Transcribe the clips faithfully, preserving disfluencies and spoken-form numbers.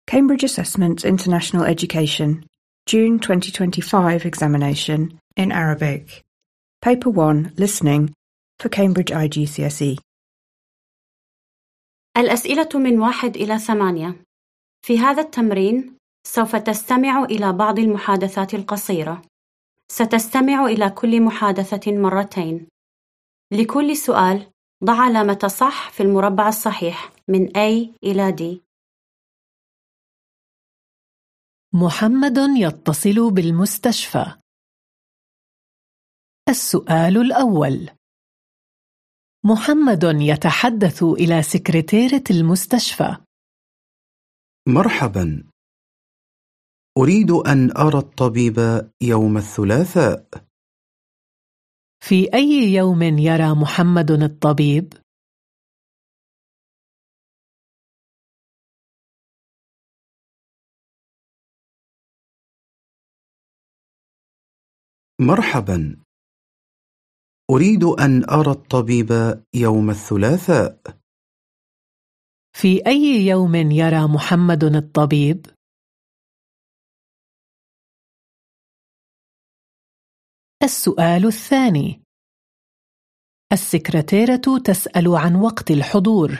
Cambridge Assessment International Education, June twenty twenty-five examination in Arabic. Paper one, Listening, for Cambridge I G C S E. الأسئلة من واحد إلى ثمانية. في هذا التمرين سوف تستمع إلى بعض المحادثات القصيرة. ستستمع إلى كل محادثة مرتين. لكل سؤال ضع علامة صح في المربع الصحيح من A إلى D. محمد يتصل بالمستشفى. السؤال الأول: محمد يتحدث إلى سكرتيرة المستشفى. مرحبا، أريد أن أرى الطبيب يوم الثلاثاء. في أي يوم يرى محمد الطبيب؟ مرحبا، أريد أن أرى الطبيب يوم الثلاثاء. في أي يوم يرى محمد الطبيب؟ السؤال الثاني: السكرتيرة تسأل عن وقت الحضور.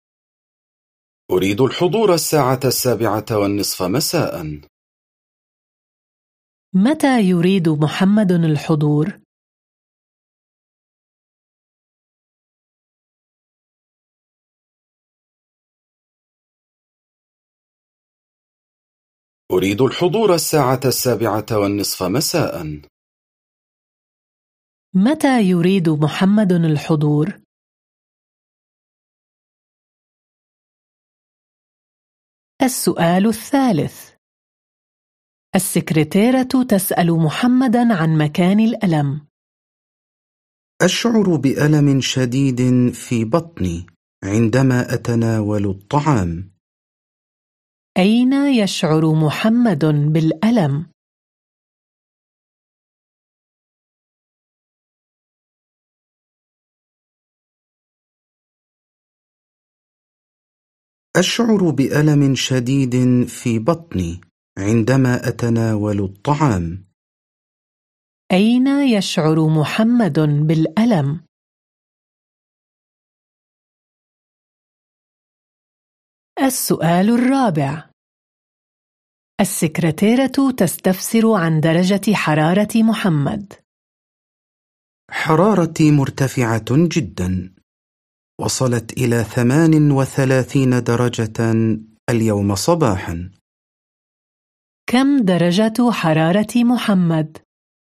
أريد الحضور الساعة السابعة والنصف مساء. متى يريد محمد الحضور؟ أريد الحضور الساعة السابعة والنصف مساء. متى يريد محمد الحضور؟ السؤال الثالث: السكرتيرة تسأل محمداً عن مكان الألم. أشعر بألم شديد في بطني عندما أتناول الطعام. أين يشعر محمد بالألم؟ أشعر بألم شديد في بطني عندما أتناول الطعام. أين يشعر محمد بالألم؟ السؤال الرابع: السكرتيرة تستفسر عن درجة حرارة محمد. حرارتي مرتفعة جدا، وصلت إلى ثمان وثلاثين درجة اليوم صباحا. كم درجة حرارة محمد؟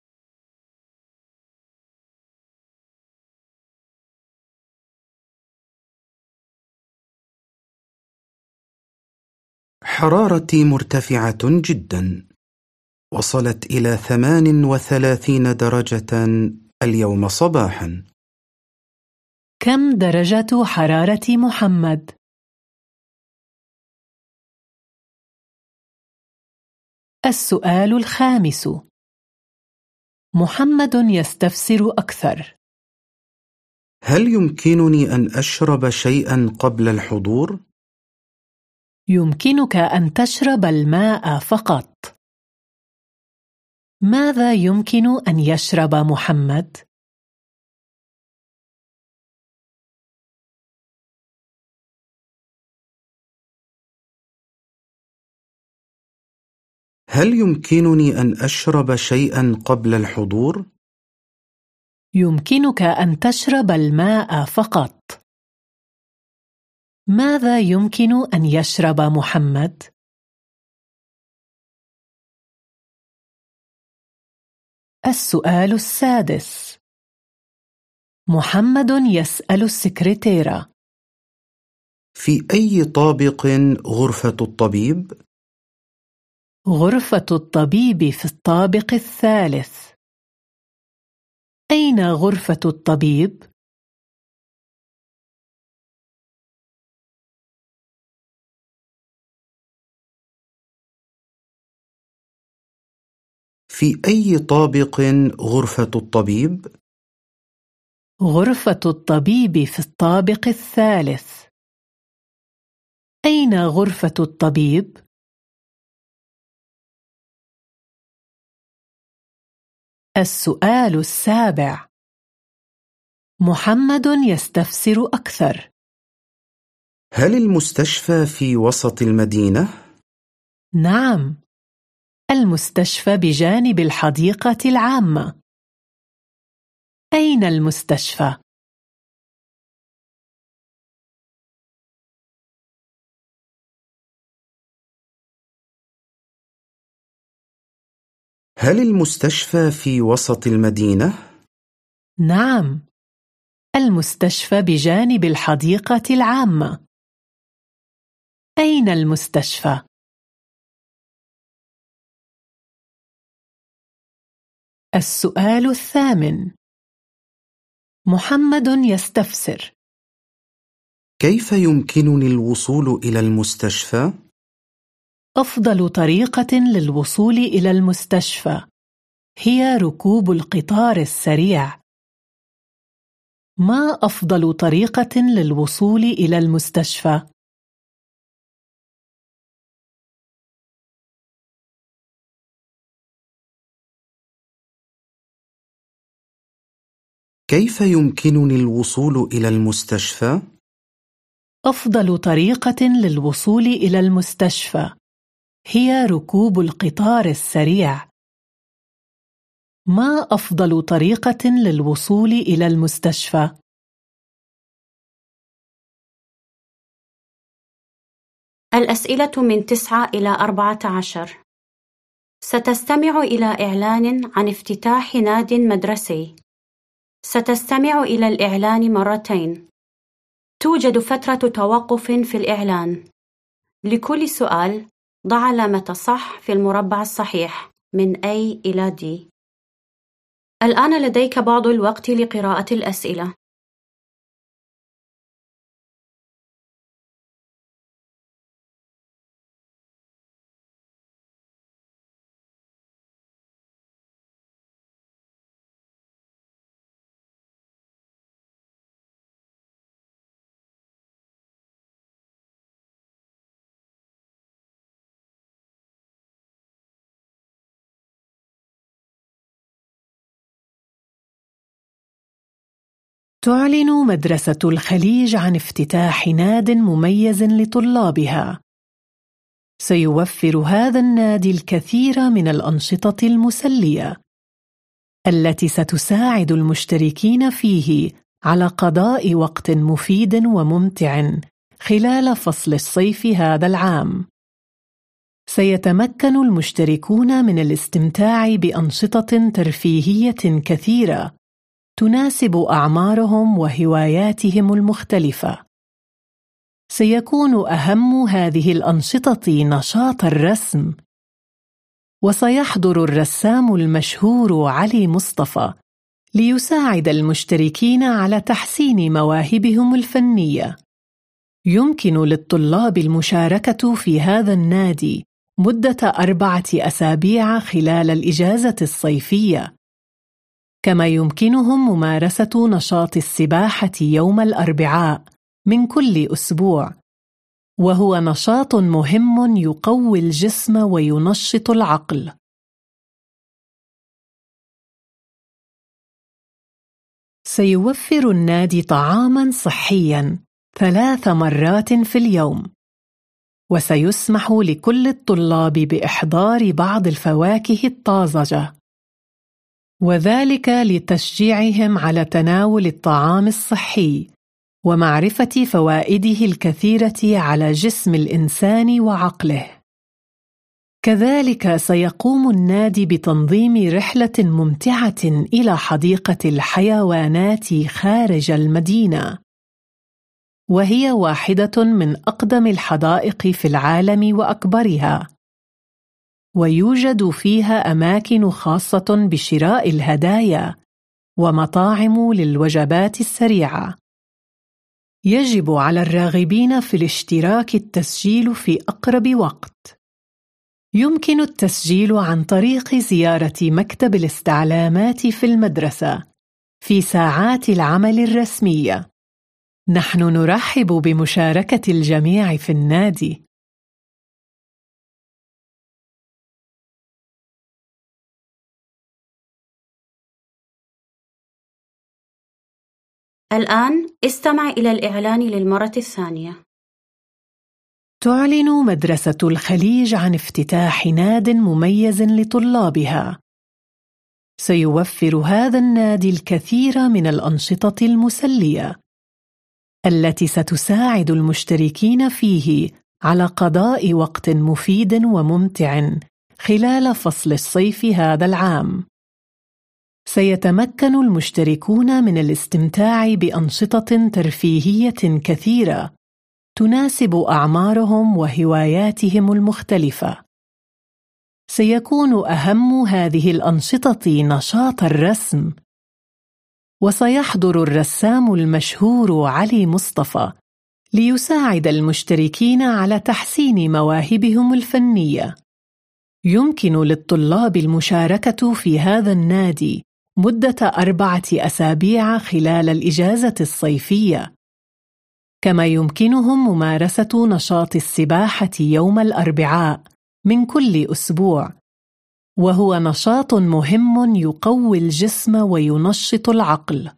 حرارتي مرتفعة جدا، وصلت إلى ثمان وثلاثين درجة اليوم صباحا. كم درجة حرارة محمد؟ السؤال الخامس: محمد يستفسر أكثر. هل يمكنني أن أشرب شيئا قبل الحضور؟ يمكنك أن تشرب الماء فقط. ماذا يمكن أن يشرب محمد؟ هل يمكنني أن أشرب شيئا قبل الحضور؟ يمكنك أن تشرب الماء فقط. ماذا يمكن أن يشرب محمد؟ السؤال السادس: محمد يسأل السكرتيرة. في أي طابق غرفة الطبيب؟ غرفة الطبيب في الطابق الثالث. أين غرفة الطبيب؟ في أي طابق غرفة الطبيب؟ غرفة الطبيب في الطابق الثالث. أين غرفة الطبيب؟ السؤال السابع. محمد يستفسر أكثر. هل المستشفى في وسط المدينة؟ نعم، المستشفى بجانب الحديقة العامة. أين المستشفى؟ هل المستشفى في وسط المدينة؟ نعم، المستشفى بجانب الحديقة العامة. أين المستشفى؟ السؤال الثامن. محمد يستفسر. كيف يمكنني الوصول إلى المستشفى؟ أفضل طريقة للوصول إلى المستشفى هي ركوب القطار السريع. ما أفضل طريقة للوصول إلى المستشفى؟ كيف يمكنني الوصول إلى المستشفى؟ أفضل طريقة للوصول إلى المستشفى هي ركوب القطار السريع. ما أفضل طريقة للوصول إلى المستشفى؟ الأسئلة من تسعة إلى أربعة عشر. ستستمع إلى إعلان عن افتتاح ناد مدرسي. ستستمع إلى الإعلان مرتين. توجد فترة توقف في الإعلان. لكل سؤال ضع علامة صح في المربع الصحيح من A إلى D. الآن لديك بعض الوقت لقراءة الأسئلة. تعلن مدرسة الخليج عن افتتاح ناد مميز لطلابها. سيوفر هذا النادي الكثير من الأنشطة المسلية التي ستساعد المشتركين فيه على قضاء وقت مفيد وممتع خلال فصل الصيف هذا العام. سيتمكن المشتركون من الاستمتاع بأنشطة ترفيهية كثيرة تناسب أعمارهم وهواياتهم المختلفة. سيكون أهم هذه الأنشطة نشاط الرسم، وسيحضر الرسام المشهور علي مصطفى ليساعد المشتركين على تحسين مواهبهم الفنية. يمكن للطلاب المشاركة في هذا النادي مدة أربعة أسابيع خلال الإجازة الصيفية، كما يمكنهم ممارسة نشاط السباحة يوم الأربعاء من كل أسبوع، وهو نشاط مهم يقوي الجسم وينشط العقل. سيوفر النادي طعاماً صحياً ثلاث مرات في اليوم، وسيسمح لكل الطلاب بإحضار بعض الفواكه الطازجة، وذلك لتشجيعهم على تناول الطعام الصحي ومعرفة فوائده الكثيرة على جسم الإنسان وعقله. كذلك سيقوم النادي بتنظيم رحلة ممتعة إلى حديقة الحيوانات خارج المدينة، وهي واحدة من أقدم الحدائق في العالم وأكبرها، ويوجد فيها أماكن خاصة بشراء الهدايا ومطاعم للوجبات السريعة. يجب على الراغبين في الاشتراك التسجيل في أقرب وقت. يمكن التسجيل عن طريق زيارة مكتب الاستعلامات في المدرسة في ساعات العمل الرسمية. نحن نرحب بمشاركة الجميع في النادي. الآن استمع إلى الإعلان للمرة الثانية. تعلن مدرسة الخليج عن افتتاح ناد مميز لطلابها. سيوفر هذا النادي الكثير من الأنشطة المسلية التي ستساعد المشتركين فيه على قضاء وقت مفيد وممتع خلال فصل الصيف هذا العام. سيتمكن المشتركون من الاستمتاع بأنشطة ترفيهية كثيرة تناسب أعمارهم وهواياتهم المختلفة. سيكون أهم هذه الأنشطة نشاط الرسم، وسيحضر الرسام المشهور علي مصطفى ليساعد المشتركين على تحسين مواهبهم الفنية. يمكن للطلاب المشاركة في هذا النادي مدة أربعة أسابيع خلال الإجازة الصيفية، كما يمكنهم ممارسة نشاط السباحة يوم الأربعاء من كل أسبوع، وهو نشاط مهم يقوي الجسم وينشط العقل.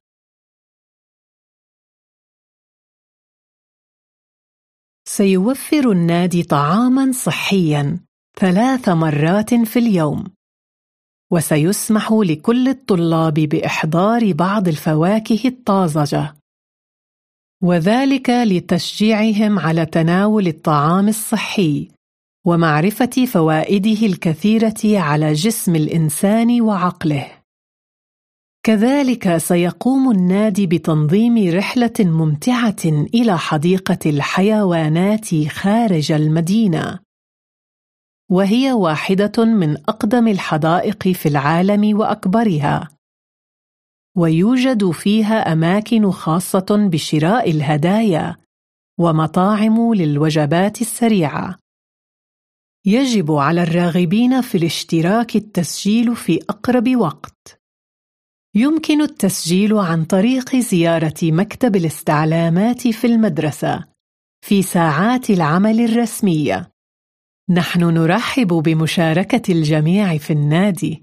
سيوفر النادي طعاماً صحياً ثلاث مرات في اليوم، وسيسمح لكل الطلاب بإحضار بعض الفواكه الطازجة، وذلك لتشجيعهم على تناول الطعام الصحي ومعرفة فوائده الكثيرة على جسم الإنسان وعقله. كذلك سيقوم النادي بتنظيم رحلة ممتعة إلى حديقة الحيوانات خارج المدينة، وهي واحدة من أقدم الحدائق في العالم وأكبرها، ويوجد فيها أماكن خاصة بشراء الهدايا ومطاعم للوجبات السريعة. يجب على الراغبين في الاشتراك التسجيل في أقرب وقت. يمكن التسجيل عن طريق زيارة مكتب الاستعلامات في المدرسة في ساعات العمل الرسمية. نحن نرحب بمشاركة الجميع في النادي.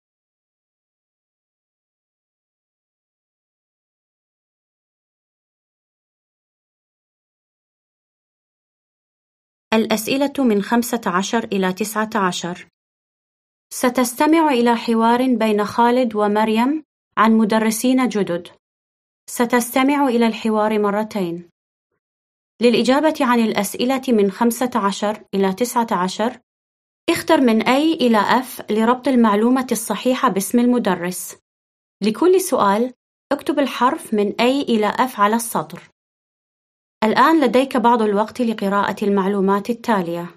الأسئلة من خمسة عشر إلى تسعة عشر. ستستمع إلى حوار بين خالد ومريم عن مدرسين جدد. ستستمع إلى الحوار مرتين. للإجابة عن الأسئلة من خمسة عشر إلى تسعة عشر، اختر من A إلى F لربط المعلومة الصحيحة باسم المدرس. لكل سؤال، اكتب الحرف من A إلى F على السطر. الآن لديك بعض الوقت لقراءة المعلومات التالية.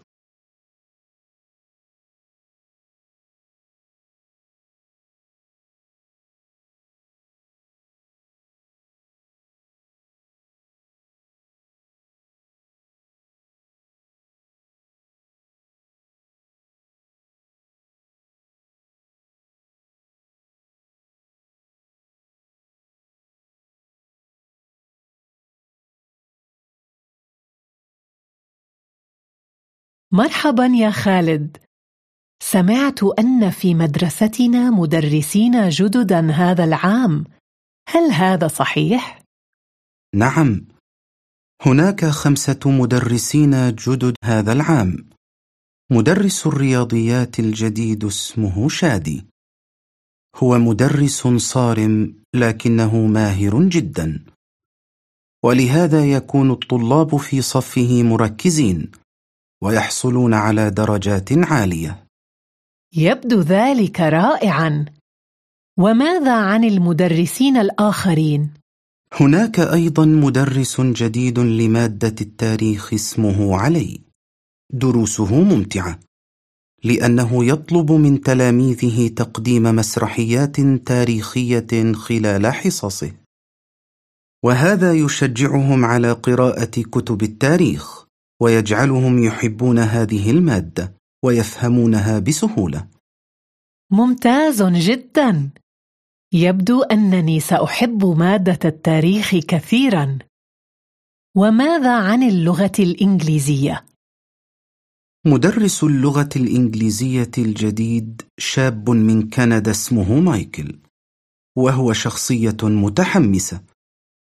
مرحبا يا خالد. سمعت أن في مدرستنا مدرسين جددا هذا العام. هل هذا صحيح؟ نعم، هناك خمسة مدرسين جدد هذا العام. مدرس الرياضيات الجديد اسمه شادي. هو مدرس صارم لكنه ماهر جدا، ولهذا يكون الطلاب في صفه مركزين ويحصلون على درجات عالية. يبدو ذلك رائعا. وماذا عن المدرسين الآخرين؟ هناك أيضا مدرس جديد لمادة التاريخ اسمه علي. دروسه ممتعة لأنه يطلب من تلاميذه تقديم مسرحيات تاريخية خلال حصصه، وهذا يشجعهم على قراءة كتب التاريخ ويجعلهم يحبون هذه المادة ويفهمونها بسهولة. ممتاز جدا. يبدو أنني سأحب مادة التاريخ كثيرا. وماذا عن اللغة الإنجليزية؟ مدرس اللغة الإنجليزية الجديد شاب من كندا اسمه مايكل، وهو شخصية متحمسة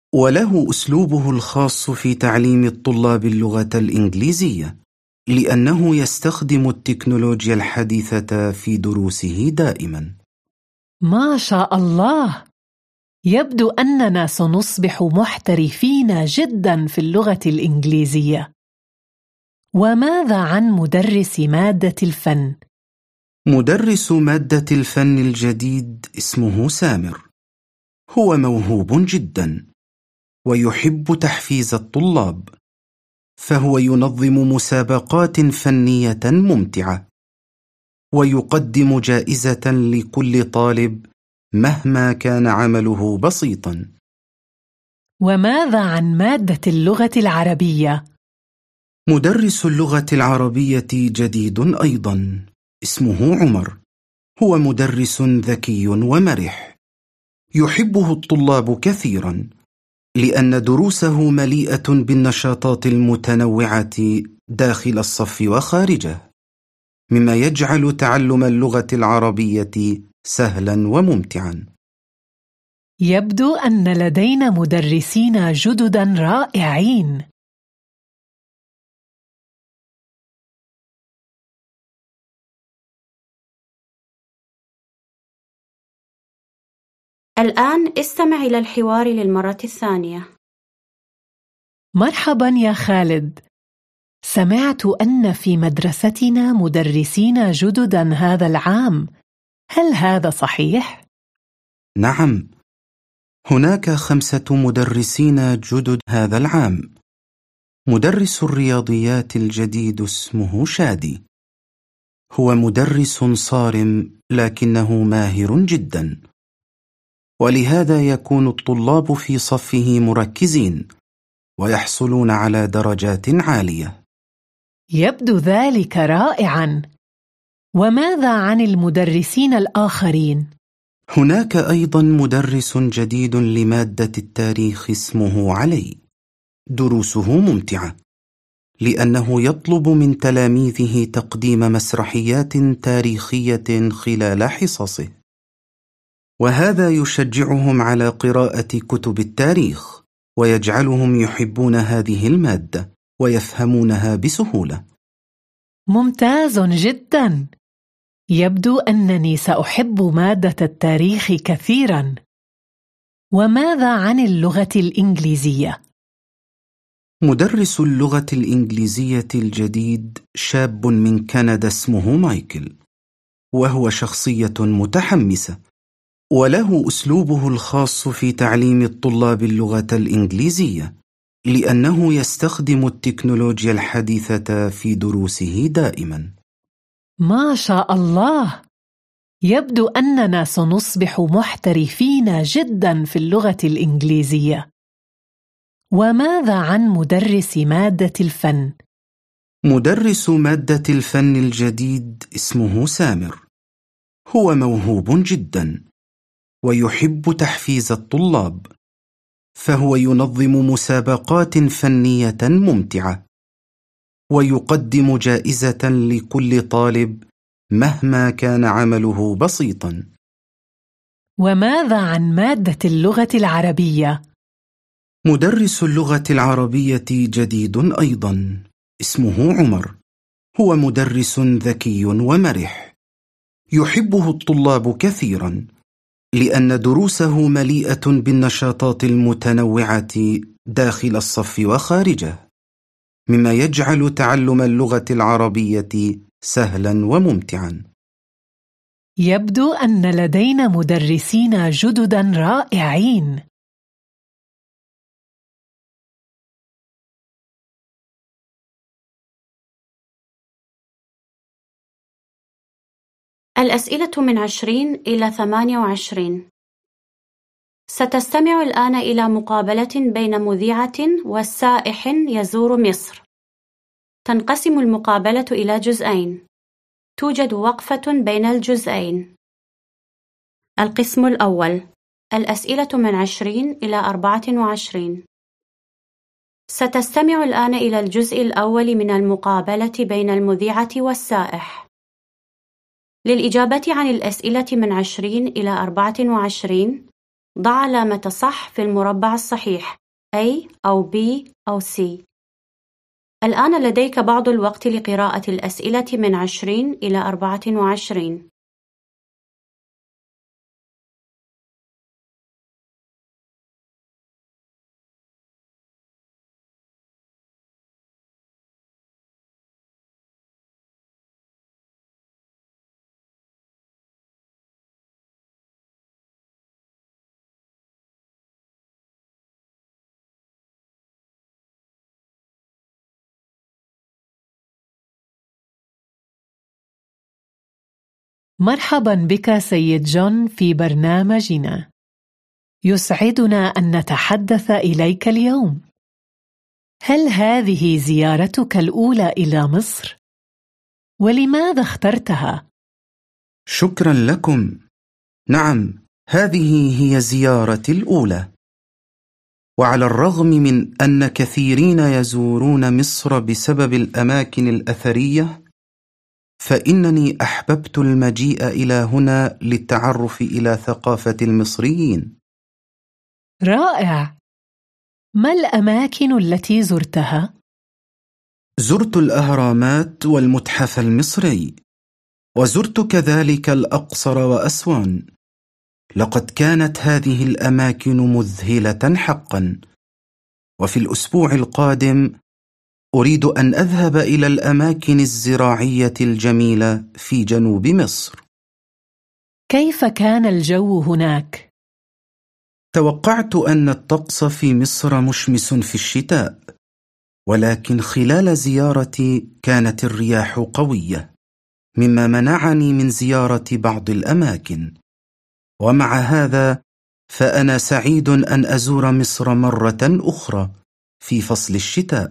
وله أسلوبه الخاص في تعليم الطلاب اللغة الإنجليزية، لأنه يستخدم التكنولوجيا الحديثة في دروسه دائما. ما شاء الله! يبدو أننا سنصبح محترفين جدا في اللغة الإنجليزية. وماذا عن مدرس مادة الفن؟ مدرس مادة الفن الجديد اسمه سامر. هو موهوب جدا ويحب تحفيز الطلاب، فهو ينظم مسابقات فنية ممتعة ويقدم جائزة لكل طالب مهما كان عمله بسيطا. وماذا عن مادة اللغة العربية؟ مدرس اللغة العربية جديد أيضا، اسمه عمر. هو مدرس ذكي ومرح، يحبه الطلاب كثيرا لأن دروسه مليئة بالنشاطات المتنوعة داخل الصف وخارجه، مما يجعل تعلم اللغة العربية سهلا وممتعا. يبدو أن لدينا مدرسين جددا رائعين. الآن استمع إلى الحوار للمرة الثانية. مرحبا يا خالد. سمعت أن في مدرستنا مدرسين جددا هذا العام. هل هذا صحيح؟ نعم، هناك خمسة مدرسين جدد هذا العام. مدرس الرياضيات الجديد اسمه شادي. هو مدرس صارم لكنه ماهر جدا، ولهذا يكون الطلاب في صفه مركزين ويحصلون على درجات عالية. يبدو ذلك رائعا. وماذا عن المدرسين الآخرين؟ هناك أيضا مدرس جديد لمادة التاريخ اسمه علي. دروسه ممتعة لأنه يطلب من تلاميذه تقديم مسرحيات تاريخية خلال حصصه، وهذا يشجعهم على قراءة كتب التاريخ ويجعلهم يحبون هذه المادة ويفهمونها بسهولة. ممتاز جدا. يبدو أنني سأحب مادة التاريخ كثيرا. وماذا عن اللغة الإنجليزية؟ مدرس اللغة الإنجليزية الجديد شاب من كندا اسمه مايكل، وهو شخصية متحمسة وله أسلوبه الخاص في تعليم الطلاب اللغة الإنجليزية، لأنه يستخدم التكنولوجيا الحديثة في دروسه دائما. ما شاء الله! يبدو أننا سنصبح محترفين جدا في اللغة الإنجليزية. وماذا عن مدرس مادة الفن؟ مدرس مادة الفن الجديد اسمه سامر. هو موهوب جدا ويحب تحفيز الطلاب، فهو ينظم مسابقات فنية ممتعة ويقدم جائزة لكل طالب مهما كان عمله بسيطا. وماذا عن مادة اللغة العربية؟ مدرس اللغة العربية جديد أيضا، اسمه عمر. هو مدرس ذكي ومرح، يحبه الطلاب كثيرا لأن دروسه مليئة بالنشاطات المتنوعة داخل الصف وخارجه، مما يجعل تعلم اللغة العربية سهلا وممتعا. يبدو أن لدينا مدرسين جددا رائعين. الأسئلة من عشرين إلى ثمانية وعشرين. ستستمع الآن إلى مقابلة بين مذيعة وسائح يزور مصر. تنقسم المقابلة إلى جزئين. توجد وقفة بين الجزئين. القسم الأول: الأسئلة من عشرين إلى أربعة وعشرين. ستستمع الآن إلى الجزء الأول من المقابلة بين المذيعة والسائح. للإجابة عن الأسئلة من عشرين إلى أربعة وعشرين ضع علامة صح في المربع الصحيح A أو B أو C. الآن لديك بعض الوقت لقراءة الأسئلة من عشرين إلى أربعة وعشرين. مرحبا بك سيد جون في برنامجنا. يسعدنا أن نتحدث إليك اليوم. هل هذه زيارتك الأولى إلى مصر؟ ولماذا اخترتها؟ شكرا لكم. نعم، هذه هي زيارتي الأولى. وعلى الرغم من أن كثيرين يزورون مصر بسبب الأماكن الأثرية، فإنني أحببت المجيء إلى هنا للتعرف إلى ثقافة المصريين. رائع. ما الأماكن التي زرتها؟ زرت الأهرامات والمتحف المصري، وزرت كذلك الأقصر وأسوان. لقد كانت هذه الأماكن مذهلة حقا. وفي الأسبوع القادم أريد أن أذهب إلى الأماكن الزراعية الجميلة في جنوب مصر. كيف كان الجو هناك؟ توقعت أن الطقس في مصر مشمس في الشتاء، ولكن خلال زيارتي كانت الرياح قوية، مما منعني من زيارة بعض الأماكن. ومع هذا فأنا سعيد أن أزور مصر مرة أخرى في فصل الشتاء.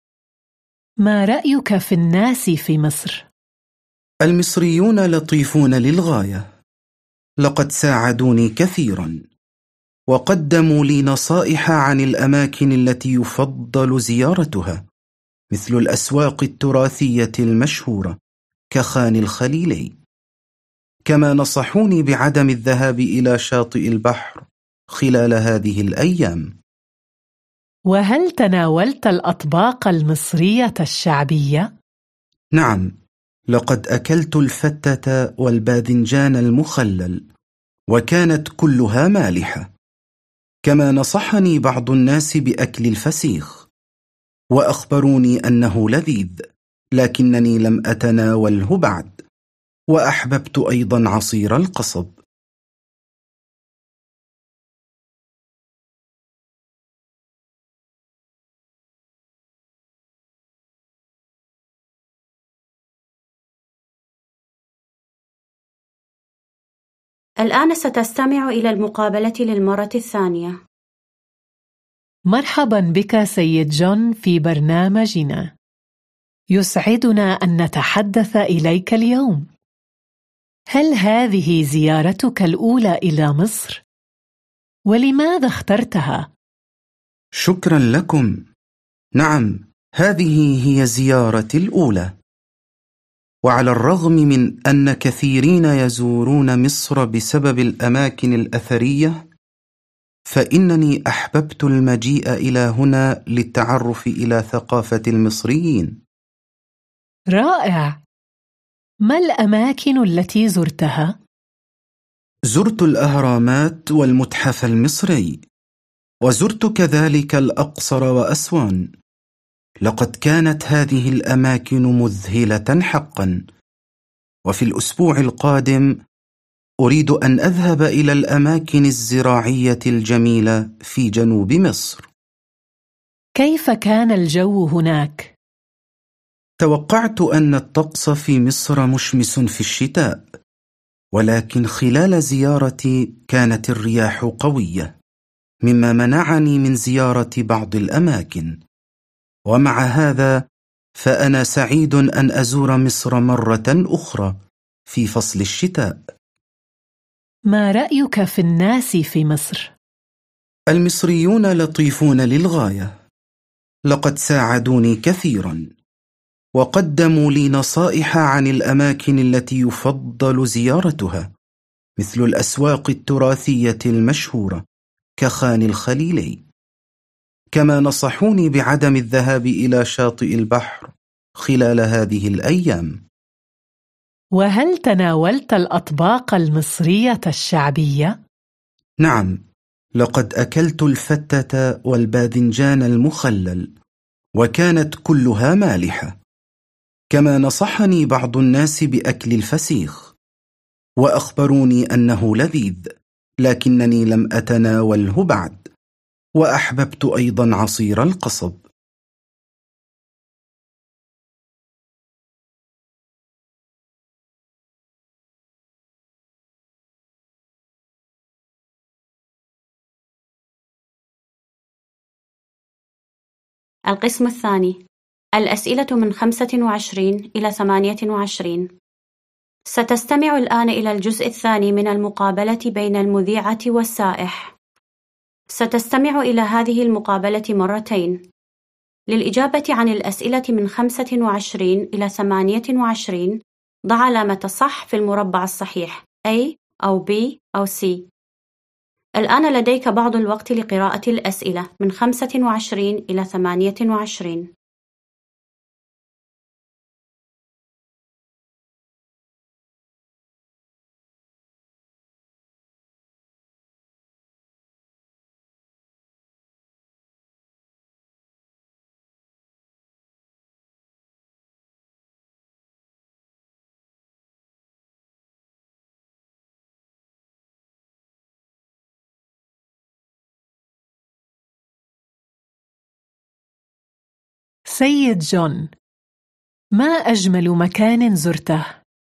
ما رأيك في الناس في مصر؟ المصريون لطيفون للغاية. لقد ساعدوني كثيرا، وقدموا لي نصائح عن الأماكن التي يفضل زيارتها، مثل الأسواق التراثية المشهورة كخان الخليلي. كما نصحوني بعدم الذهاب إلى شاطئ البحر خلال هذه الأيام. وهل تناولت الأطباق المصرية الشعبية؟ نعم، لقد أكلت الفتة والباذنجان المخلل، وكانت كلها مالحة. كما نصحني بعض الناس بأكل الفسيخ، وأخبروني أنه لذيذ، لكنني لم أتناوله بعد. وأحببت أيضا عصير القصب. الآن ستستمع إلى المقابلة للمرة الثانية. مرحبا بك سيد جون في برنامجنا. يسعدنا أن نتحدث إليك اليوم. هل هذه زيارتك الأولى إلى مصر؟ ولماذا اخترتها؟ شكرا لكم. نعم، هذه هي زيارتي الأولى. وعلى الرغم من أن كثيرين يزورون مصر بسبب الأماكن الأثرية، فإنني أحببت المجيء إلى هنا للتعرف إلى ثقافة المصريين. رائع. ما الأماكن التي زرتها؟ زرت الأهرامات والمتحف المصري، وزرت كذلك الأقصر وأسوان. لقد كانت هذه الأماكن مذهلة حقا. وفي الأسبوع القادم أريد أن أذهب إلى الأماكن الزراعية الجميلة في جنوب مصر. كيف كان الجو هناك؟ توقعت أن الطقس في مصر مشمس في الشتاء، ولكن خلال زيارتي كانت الرياح قوية، مما منعني من زيارة بعض الأماكن. ومع هذا فأنا سعيد أن أزور مصر مرة أخرى في فصل الشتاء. ما رأيك في الناس في مصر؟ المصريون لطيفون للغاية. لقد ساعدوني كثيرا، وقدموا لي نصائح عن الأماكن التي يفضل زيارتها، مثل الأسواق التراثية المشهورة كخان الخليلي. كما نصحوني بعدم الذهاب إلى شاطئ البحر خلال هذه الأيام. وهل تناولت الأطباق المصرية الشعبية؟ نعم، لقد أكلت الفتة والباذنجان المخلل، وكانت كلها مالحة. كما نصحني بعض الناس بأكل الفسيخ، وأخبروني أنه لذيذ، لكنني لم أتناوله بعد. وأحببت أيضا عصير القصب. القسم الثاني، الأسئلة من خمسة وعشرين إلى ثمانية وعشرين. ستستمع الآن إلى الجزء الثاني من المقابلة بين المذيعة والسائح. ستستمع إلى هذه المقابلة مرتين. للإجابة عن الأسئلة من خمسة وعشرين إلى ثمانية وعشرين، ضع علامة صح في المربع الصحيح A أو B أو C. الآن لديك بعض الوقت لقراءة الأسئلة من خمسة وعشرين إلى ثمانية وعشرين. سيد جون، ما أجمل مكان زرته؟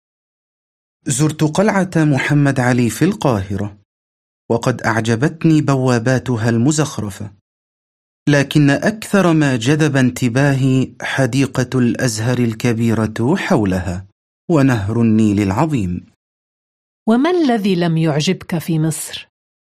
زرت قلعة محمد علي في القاهرة، وقد أعجبتني بواباتها المزخرفة، لكن أكثر ما جذب انتباهي حديقة الأزهر الكبيرة حولها ونهر النيل العظيم. وما الذي لم يعجبك في مصر؟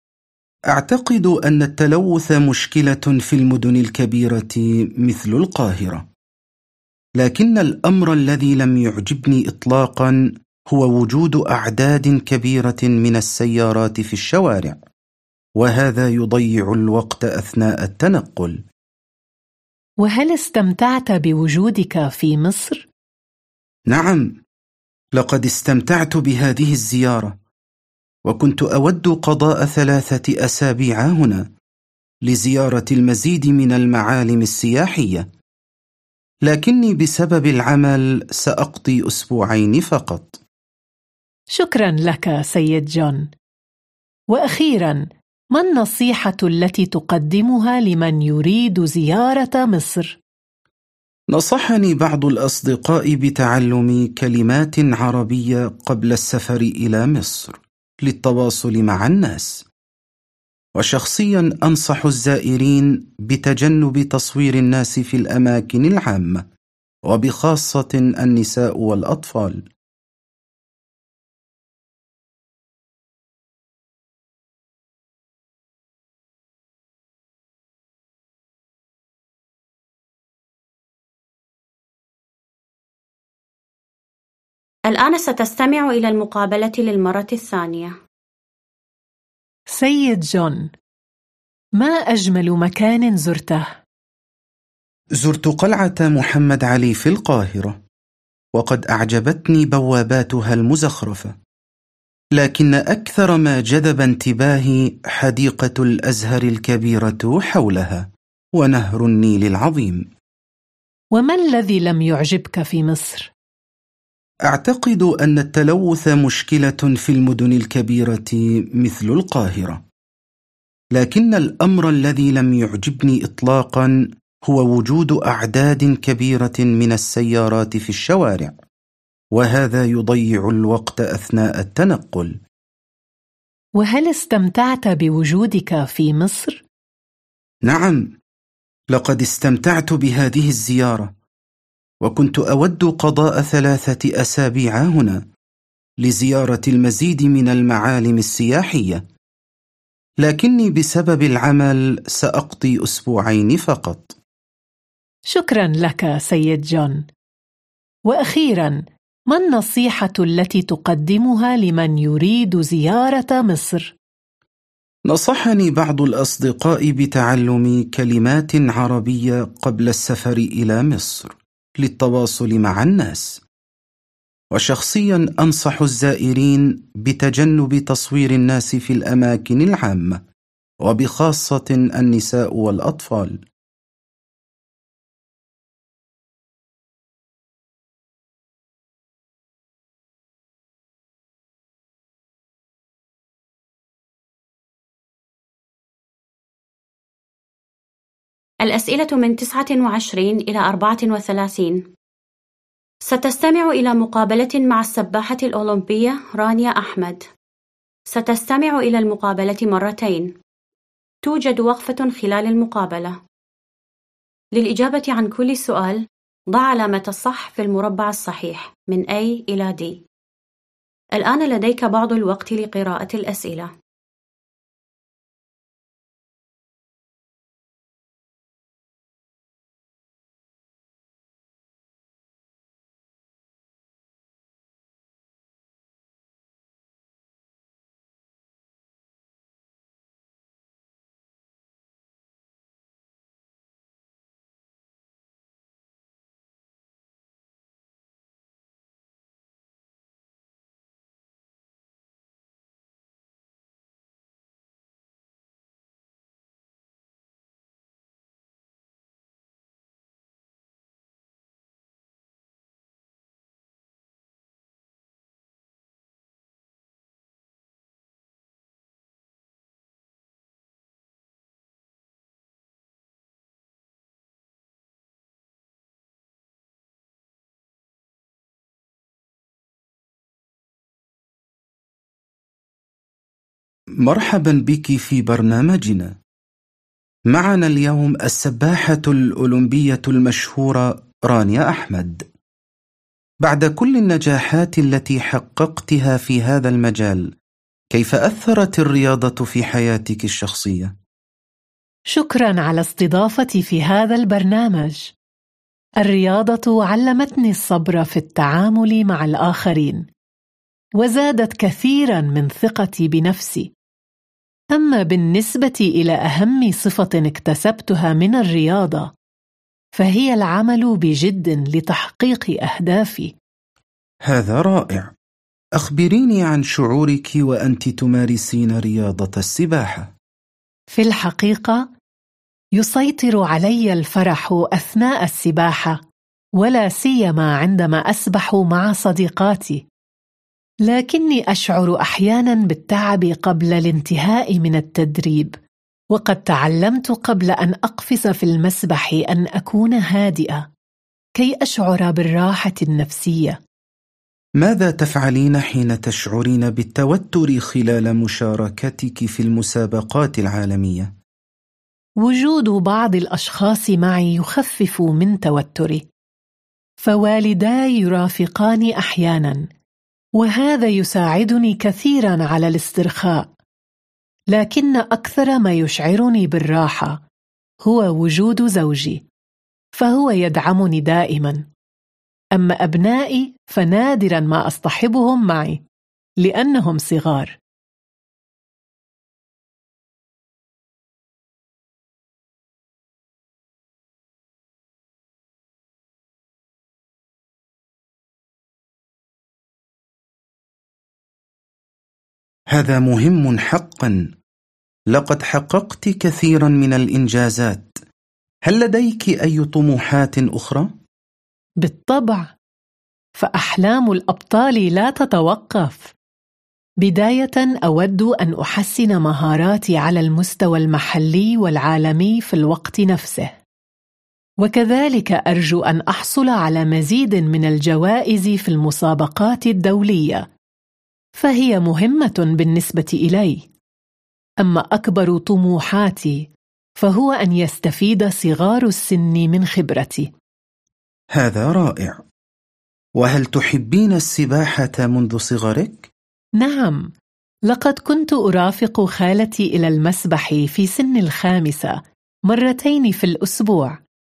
أعتقد أن التلوث مشكلة في المدن الكبيرة مثل القاهرة، لكن الأمر الذي لم يعجبني إطلاقا هو وجود أعداد كبيرة من السيارات في الشوارع، وهذا يضيع الوقت أثناء التنقل. وهل استمتعت بوجودك في مصر؟ نعم، لقد استمتعت بهذه الزيارة، وكنت أود قضاء ثلاثة أسابيع هنا لزيارة المزيد من المعالم السياحية، لكني بسبب العمل سأقضي أسبوعين فقط. شكرا لك سيد جون. وأخيرا، ما النصيحة التي تقدمها لمن يريد زيارة مصر؟ نصحني بعض الأصدقاء بتعلم كلمات عربية قبل السفر إلى مصر للتواصل مع الناس، وشخصيا أنصح الزائرين بتجنب تصوير الناس في الأماكن العامة، وبخاصة النساء والأطفال. الآن ستستمع إلى المقابلة للمرة الثانية. سيد جون، ما أجمل مكان زرته؟ زرت قلعة محمد علي في القاهرة، وقد أعجبتني بواباتها المزخرفة، لكن أكثر ما جذب انتباهي حديقة الأزهر الكبيرة حولها ونهر النيل العظيم. وما الذي لم يعجبك في مصر؟ أعتقد أن التلوث مشكلة في المدن الكبيرة مثل القاهرة، لكن الأمر الذي لم يعجبني إطلاقا هو وجود أعداد كبيرة من السيارات في الشوارع، وهذا يضيع الوقت أثناء التنقل. وهل استمتعت بوجودك في مصر؟ نعم، لقد استمتعت بهذه الزيارة، وكنت أود قضاء ثلاثة أسابيع هنا لزيارة المزيد من المعالم السياحية، لكني بسبب العمل سأقضي أسبوعين فقط. شكرا لك سيد جون. وأخيرا، ما النصيحة التي تقدمها لمن يريد زيارة مصر؟ نصحني بعض الأصدقاء بتعلم كلمات عربية قبل السفر إلى مصر للتواصل مع الناس، وشخصيا أنصح الزائرين بتجنب تصوير الناس في الأماكن العامة، وبخاصة النساء والأطفال. الأسئلة من تسعة وعشرين إلى أربعة وثلاثين. ستستمع إلى مقابلة مع السباحة الأولمبية رانيا أحمد. ستستمع إلى المقابلة مرتين. توجد وقفة خلال المقابلة. للإجابة عن كل سؤال، ضع علامة الصح في المربع الصحيح من A إلى D. الآن لديك بعض الوقت لقراءة الأسئلة. مرحبا بك في برنامجنا. معنا اليوم السباحة الأولمبية المشهورة رانيا أحمد. بعد كل النجاحات التي حققتها في هذا المجال، كيف أثرت الرياضة في حياتك الشخصية؟ شكراً على استضافتي في هذا البرنامج. الرياضة علمتني الصبر في التعامل مع الآخرين، وزادت كثيراً من ثقتي بنفسي. أما بالنسبة إلى أهم صفة اكتسبتها من الرياضة، فهي العمل بجد لتحقيق أهدافي. هذا رائع. أخبريني عن شعورك وأنت تمارسين رياضة السباحة. في الحقيقة، يسيطر علي الفرح أثناء السباحة، ولا سيما عندما أسبح مع صديقاتي. لكني أشعر أحياناً بالتعب قبل الانتهاء من التدريب، وقد تعلمت قبل أن أقفز في المسبح أن أكون هادئة كي أشعر بالراحة النفسية. ماذا تفعلين حين تشعرين بالتوتر خلال مشاركتك في المسابقات العالمية؟ وجود بعض الأشخاص معي يخفف من توتري، فوالداي يرافقاني أحياناً، وهذا يساعدني كثيراً على الاسترخاء. لكن أكثر ما يشعرني بالراحة هو وجود زوجي، فهو يدعمني دائماً. أما أبنائي فنادراً ما أصطحبهم معي لأنهم صغار. هذا مهم حقاً. لقد حققت كثيراً من الإنجازات. هل لديك أي طموحات أخرى؟ بالطبع، فأحلام الأبطال لا تتوقف. بداية، أود أن أحسن مهاراتي على المستوى المحلي والعالمي في الوقت نفسه، وكذلك أرجو أن أحصل على مزيد من الجوائز في المسابقات الدولية، فهي مهمة بالنسبة إلي. أما أكبر طموحاتي فهو أن يستفيد صغار السن من خبرتي. هذا رائع. وهل تحبين السباحة منذ صغرك؟ نعم، لقد كنت أرافق خالتي إلى المسبح في سن الخامسة مرتين في الأسبوع،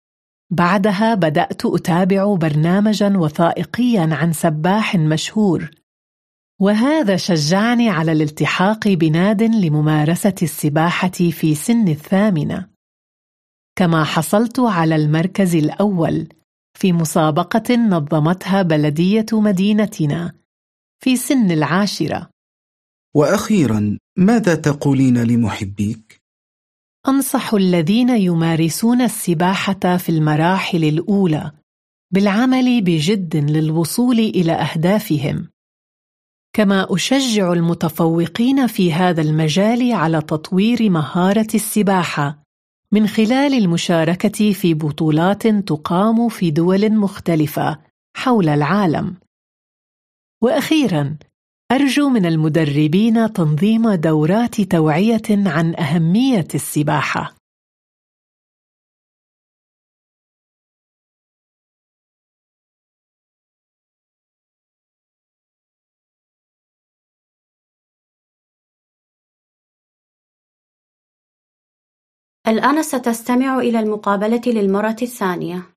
بعدها بدأت أتابع برنامجاً وثائقياً عن سباح مشهور، وهذا شجعني على الالتحاق بناد لممارسة السباحة في سن الثامنة. كما حصلت على المركز الأول في مسابقة نظمتها بلدية مدينتنا في سن العاشرة. وأخيراً، ماذا تقولين لمحبيك؟ أنصح الذين يمارسون السباحة في المراحل الأولى بالعمل بجد للوصول إلى أهدافهم. كما أشجع المتفوقين في هذا المجال على تطوير مهارة السباحة من خلال المشاركة في بطولات تقام في دول مختلفة حول العالم. وأخيراً، أرجو من المدربين تنظيم دورات توعية عن أهمية السباحة. الآن ستستمع إلى المقابلة للمرة الثانية.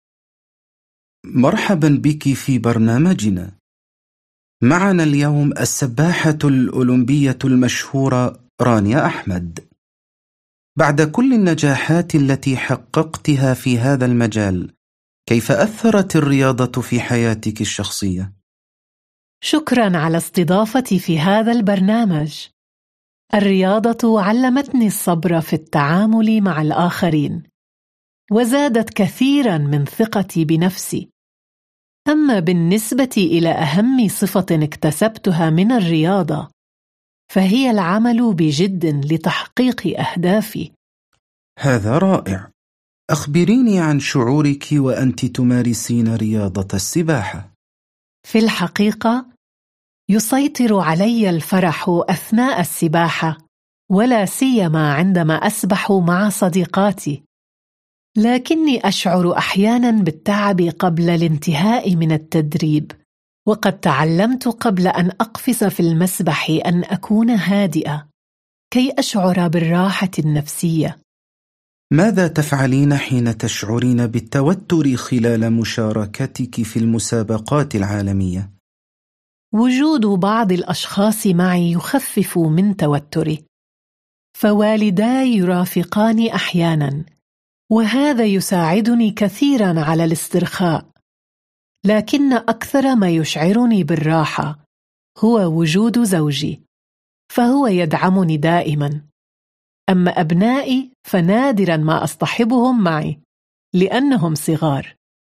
مرحبا بك في برنامجنا. معنا اليوم السباحة الأولمبية المشهورة رانيا أحمد. بعد كل النجاحات التي حققتها في هذا المجال، كيف أثرت الرياضة في حياتك الشخصية؟ شكراً على استضافتي في هذا البرنامج. الرياضة علمتني الصبر في التعامل مع الآخرين، وزادت كثيراً من ثقتي بنفسي. أما بالنسبة إلى أهم صفة اكتسبتها من الرياضة، فهي العمل بجد لتحقيق أهدافي. هذا رائع. أخبريني عن شعورك وأنت تمارسين رياضة السباحة. في الحقيقة، يسيطر علي الفرح أثناء السباحة، ولا سيما عندما أسبح مع صديقاتي. لكني أشعر أحياناً بالتعب قبل الانتهاء من التدريب، وقد تعلمت قبل أن أقفز في المسبح أن أكون هادئة كي أشعر بالراحة النفسية. ماذا تفعلين حين تشعرين بالتوتر خلال مشاركتك في المسابقات العالمية؟ وجود بعض الأشخاص معي يخفف من توتري، فوالداي يرافقاني أحياناً، وهذا يساعدني كثيراً على الاسترخاء. لكن أكثر ما يشعرني بالراحة هو وجود زوجي، فهو يدعمني دائماً. أما أبنائي فنادراً ما أصطحبهم معي لأنهم صغار.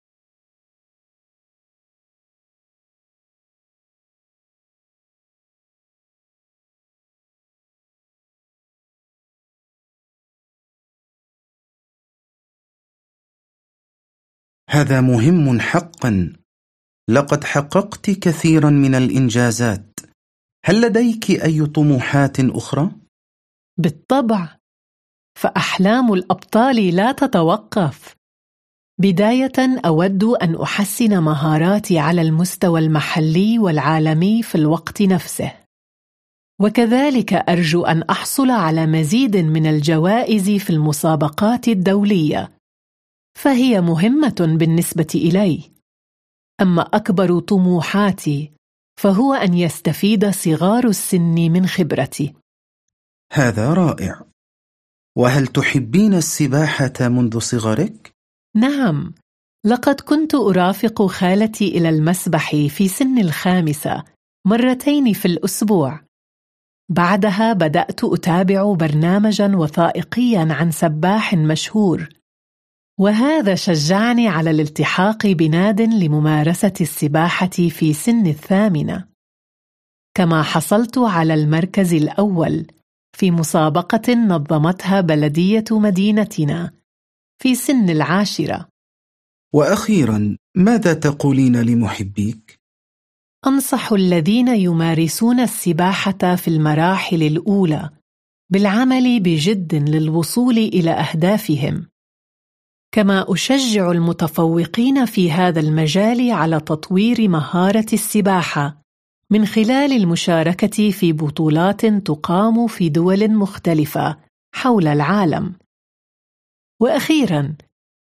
هذا مهم حقاً. لقد حققت كثيراً من الإنجازات. هل لديك أي طموحات أخرى؟ بالطبع، فأحلام الأبطال لا تتوقف. بداية، أود أن أحسن مهاراتي على المستوى المحلي والعالمي في الوقت نفسه، وكذلك أرجو أن أحصل على مزيد من الجوائز في المسابقات الدولية، فهي مهمة بالنسبة إلي. أما أكبر طموحاتي فهو أن يستفيد صغار السن من خبرتي. هذا رائع. وهل تحبين السباحة منذ صغرك؟ نعم، لقد كنت أرافق خالتي إلى المسبح في سن الخامسة مرتين في الأسبوع. بعدها بدأت أتابع برنامجاً وثائقياً عن سباح مشهور، وهذا شجعني على الالتحاق بناد لممارسة السباحة في سن الثامنة. كما حصلت على المركز الأول في مسابقة نظمتها بلدية مدينتنا في سن العاشرة. وأخيراً، ماذا تقولين لمحبيك؟ أنصح الذين يمارسون السباحة في المراحل الأولى بالعمل بجد للوصول إلى أهدافهم. كما أشجع المتفوقين في هذا المجال على تطوير مهارة السباحة من خلال المشاركة في بطولات تقام في دول مختلفة حول العالم. وأخيراً،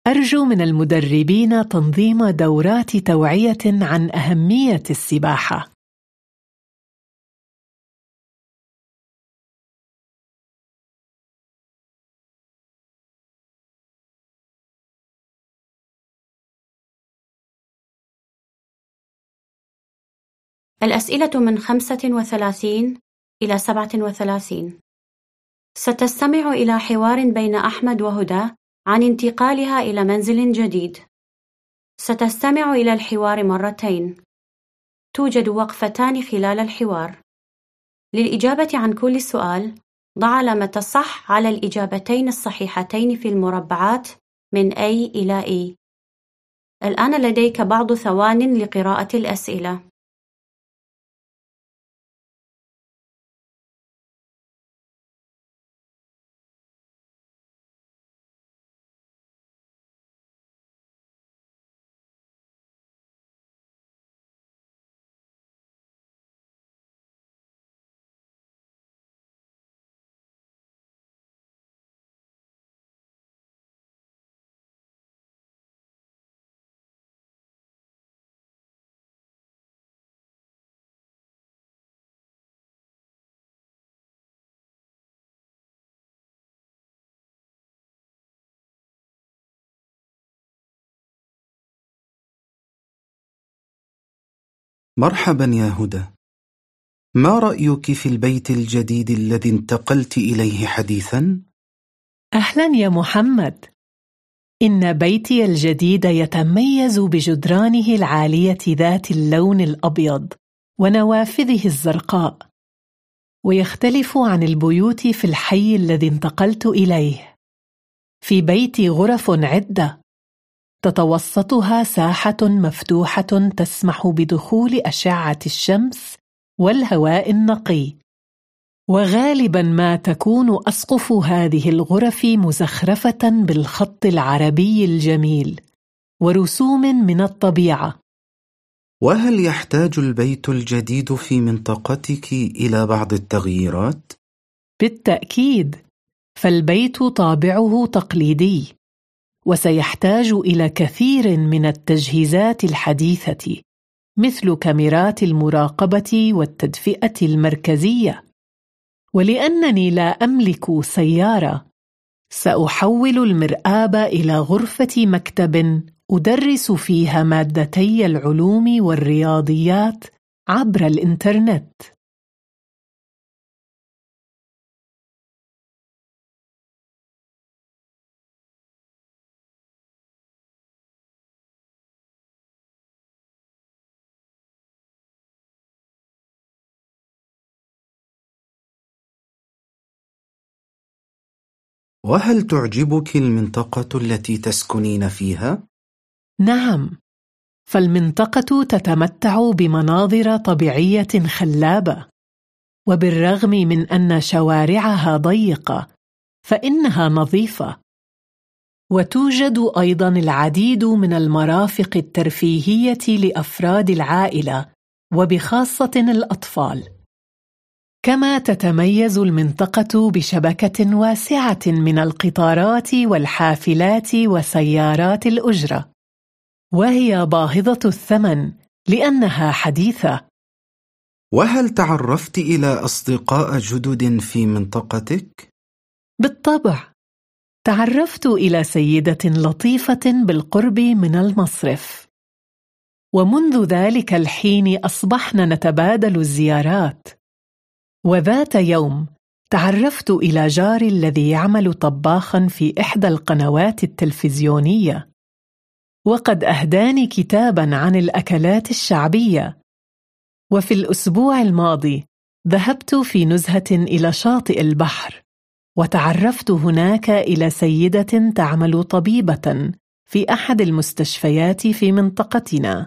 أرجو من المدربين تنظيم دورات توعية عن أهمية السباحة. الأسئلة من خمسة وثلاثين إلى سبعة وثلاثين. ستستمع إلى حوار بين أحمد وهدى عن انتقالها إلى منزل جديد. ستستمع إلى الحوار مرتين. توجد وقفتان خلال الحوار. للإجابة عن كل سؤال، ضع علامة الصح على الإجابتين الصحيحتين في المربعات من A إلى E. الآن لديك بعض ثوان لقراءة الأسئلة. مرحبا يا هدى، ما رأيك في البيت الجديد الذي انتقلت إليه حديثا؟ أهلا يا محمد، إن بيتي الجديد يتميز بجدرانه العالية ذات اللون الأبيض ونوافذه الزرقاء، ويختلف عن البيوت في الحي الذي انتقلت إليه. في بيتي غرف عدة، تتوسطها ساحة مفتوحة تسمح بدخول أشعة الشمس والهواء النقي، وغالبا ما تكون أسقف هذه الغرف مزخرفة بالخط العربي الجميل ورسوم من الطبيعة. وهل يحتاج البيت الجديد في منطقتك إلى بعض التغييرات؟ بالتأكيد، فالبيت طابعه تقليدي، وسيحتاج إلى كثير من التجهيزات الحديثة، مثل كاميرات المراقبة والتدفئة المركزية. ولأنني لا أملك سيارة، سأحول المرآب إلى غرفة مكتب أدرس فيها مادتي العلوم والرياضيات عبر الإنترنت. وهل تعجبك المنطقة التي تسكنين فيها؟ نعم، فالمنطقة تتمتع بمناظر طبيعية خلابة، وبالرغم من أن شوارعها ضيقة فإنها نظيفة، وتوجد أيضا العديد من المرافق الترفيهية لأفراد العائلة وبخاصة الأطفال. كما تتميز المنطقة بشبكة واسعة من القطارات والحافلات وسيارات الأجرة، وهي باهظة الثمن لأنها حديثة. وهل تعرفت إلى أصدقاء جدد في منطقتك؟ بالطبع، تعرفت إلى سيدة لطيفة بالقرب من المصرف، ومنذ ذلك الحين أصبحنا نتبادل الزيارات. وذات يوم تعرفت إلى جاري الذي يعمل طباخا في إحدى القنوات التلفزيونية، وقد أهداني كتابا عن الأكلات الشعبية. وفي الأسبوع الماضي ذهبت في نزهة إلى شاطئ البحر، وتعرفت هناك إلى سيدة تعمل طبيبة في أحد المستشفيات في منطقتنا.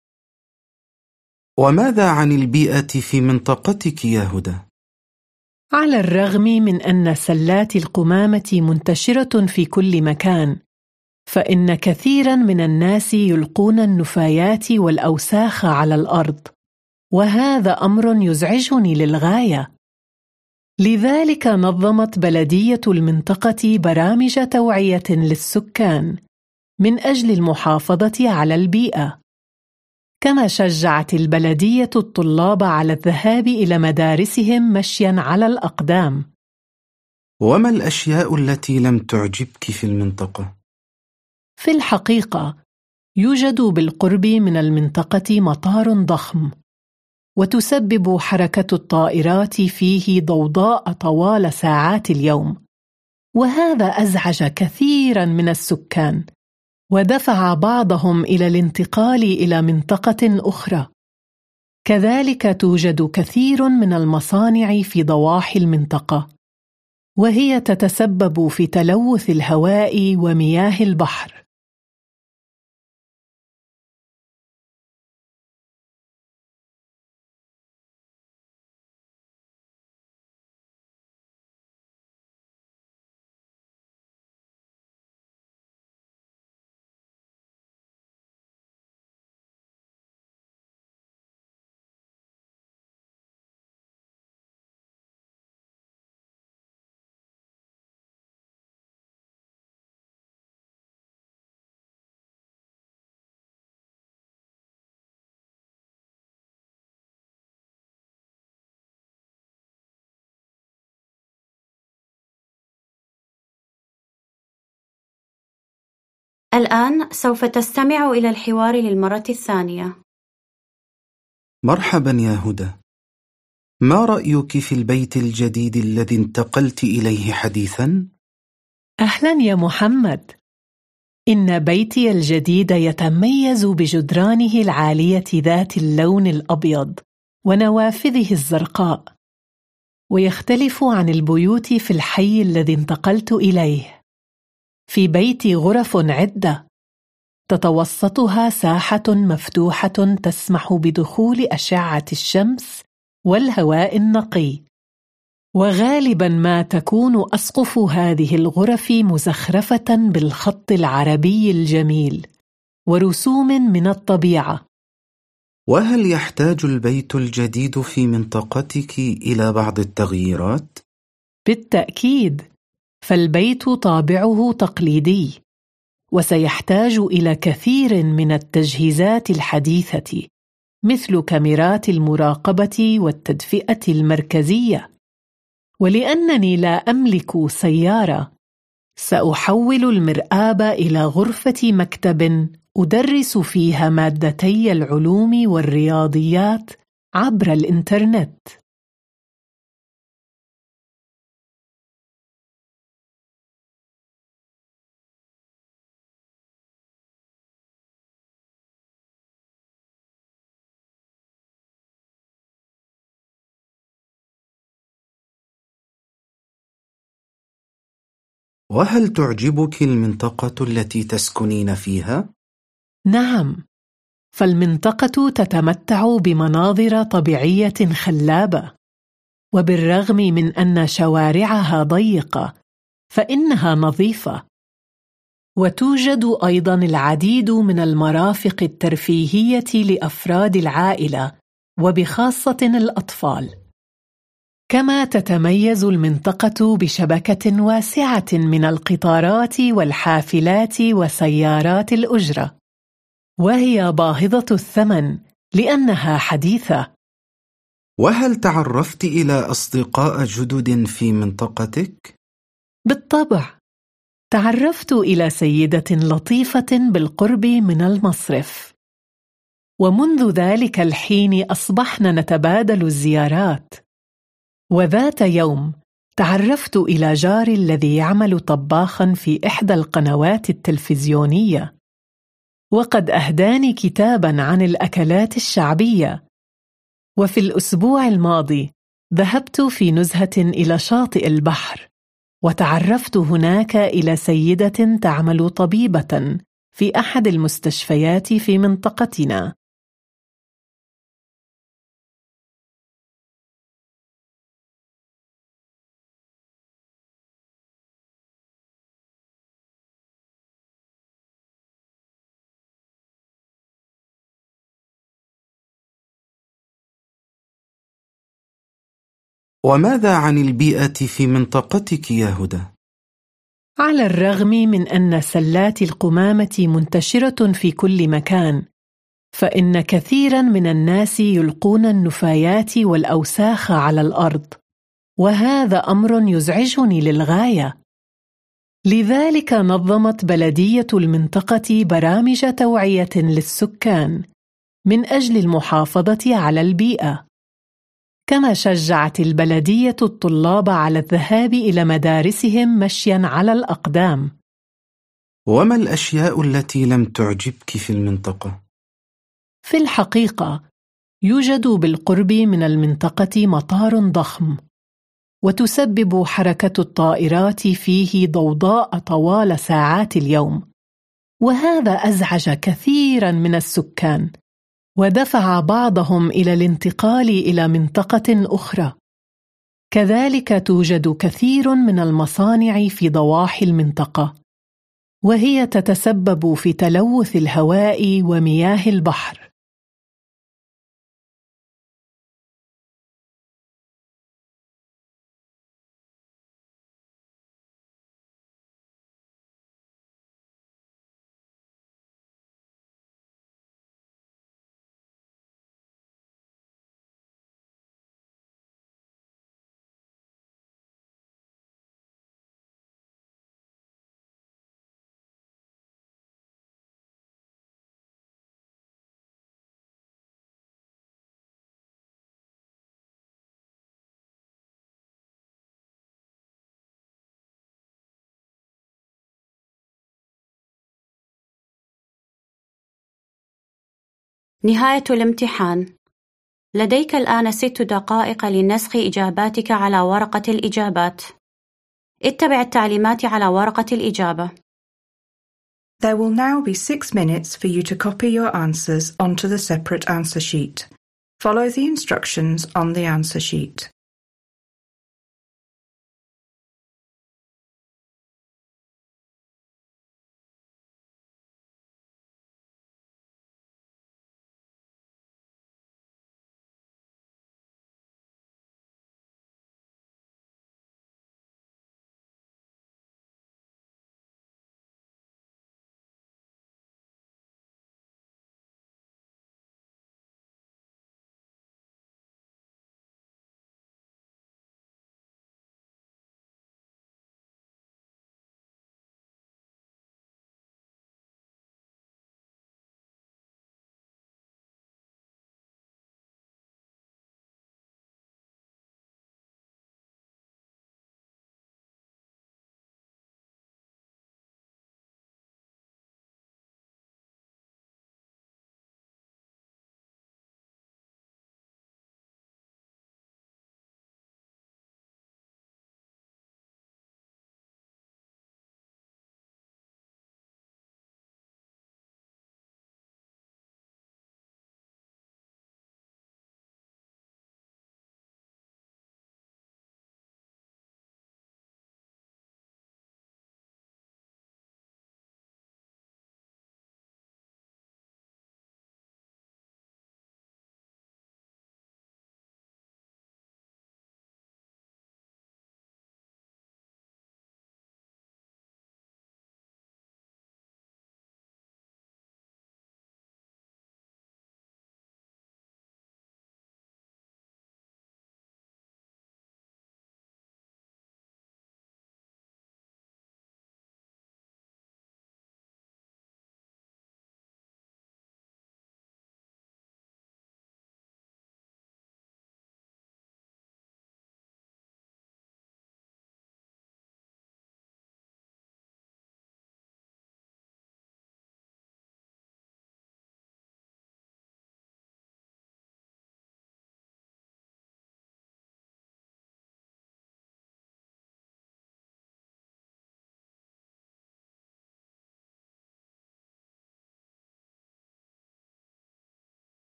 وماذا عن البيئة في منطقتك يا هدى؟ على الرغم من أن سلات القمامة منتشرة في كل مكان، فإن كثيراً من الناس يلقون النفايات والأوساخ على الأرض، وهذا أمر يزعجني للغاية. لذلك نظمت بلدية المنطقة برامج توعية للسكان من أجل المحافظة على البيئة. كما شجعت البلدية الطلاب على الذهاب إلى مدارسهم مشياً على الأقدام. وما الأشياء التي لم تعجبك في المنطقة؟ في الحقيقة، يوجد بالقرب من المنطقة مطار ضخم، وتسبب حركة الطائرات فيه ضوضاء طوال ساعات اليوم، وهذا أزعج كثيراً من السكان، ودفع بعضهم إلى الانتقال إلى منطقة أخرى. كذلك توجد كثير من المصانع في ضواحي المنطقة، وهي تتسبب في تلوث الهواء ومياه البحر. الآن سوف تستمع إلى الحوار للمرة الثانية. مرحبا يا هدى، ما رأيك في البيت الجديد الذي انتقلت إليه حديثا؟ أهلا يا محمد، إن بيتي الجديد يتميز بجدرانه العالية ذات اللون الأبيض ونوافذه الزرقاء، ويختلف عن البيوت في الحي الذي انتقلت إليه. في بيتي غرف عدة، تتوسطها ساحة مفتوحة تسمح بدخول أشعة الشمس والهواء النقي، وغالبا ما تكون أسقف هذه الغرف مزخرفة بالخط العربي الجميل ورسوم من الطبيعة. وهل يحتاج البيت الجديد في منطقتك إلى بعض التغييرات؟ بالتأكيد، فالبيت طابعه تقليدي، وسيحتاج إلى كثير من التجهيزات الحديثة، مثل كاميرات المراقبة والتدفئة المركزية. ولأنني لا أملك سيارة، سأحول المرآب إلى غرفة مكتب أدرس فيها مادتي العلوم والرياضيات عبر الإنترنت. وهل تعجبك المنطقة التي تسكنين فيها؟ نعم، فالمنطقة تتمتع بمناظر طبيعية خلابة، وبالرغم من أن شوارعها ضيقة فإنها نظيفة، وتوجد أيضا العديد من المرافق الترفيهية لأفراد العائلة وبخاصة الأطفال. كما تتميز المنطقة بشبكة واسعة من القطارات والحافلات وسيارات الأجرة، وهي باهظة الثمن لأنها حديثة. وهل تعرفت إلى أصدقاء جدد في منطقتك؟ بالطبع، تعرفت إلى سيدة لطيفة بالقرب من المصرف، ومنذ ذلك الحين أصبحنا نتبادل الزيارات. وذات يوم تعرفت إلى جاري الذي يعمل طباخا في إحدى القنوات التلفزيونية، وقد أهداني كتابا عن الأكلات الشعبية. وفي الأسبوع الماضي ذهبت في نزهة إلى شاطئ البحر، وتعرفت هناك إلى سيدة تعمل طبيبة في أحد المستشفيات في منطقتنا. وماذا عن البيئة في منطقتك يا هدى؟ على الرغم من أن سلات القمامة منتشرة في كل مكان، فإن كثيراً من الناس يلقون النفايات والأوساخ على الأرض، وهذا أمر يزعجني للغاية. لذلك نظمت بلدية المنطقة برامج توعية للسكان من أجل المحافظة على البيئة. كما شجعت البلدية الطلاب على الذهاب إلى مدارسهم مشياً على الأقدام. وما الأشياء التي لم تعجبك في المنطقة؟ في الحقيقة، يوجد بالقرب من المنطقة مطار ضخم، وتسبب حركة الطائرات فيه ضوضاء طوال ساعات اليوم، وهذا أزعج كثيراً من السكان، ودفع بعضهم إلى الانتقال إلى منطقة أخرى. كذلك توجد كثير من المصانع في ضواحي المنطقة، وهي تتسبب في تلوث الهواء ومياه البحر. نهاية الامتحان. لديك الآن ست دقائق لنسخ إجاباتك على ورقة الإجابات. اتبع التعليمات على ورقة الإجابة. There will now be six minutes for you to copy your answers onto the separate answer sheet. Follow the instructions on the answer sheet.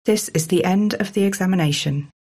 This is the end of the examination.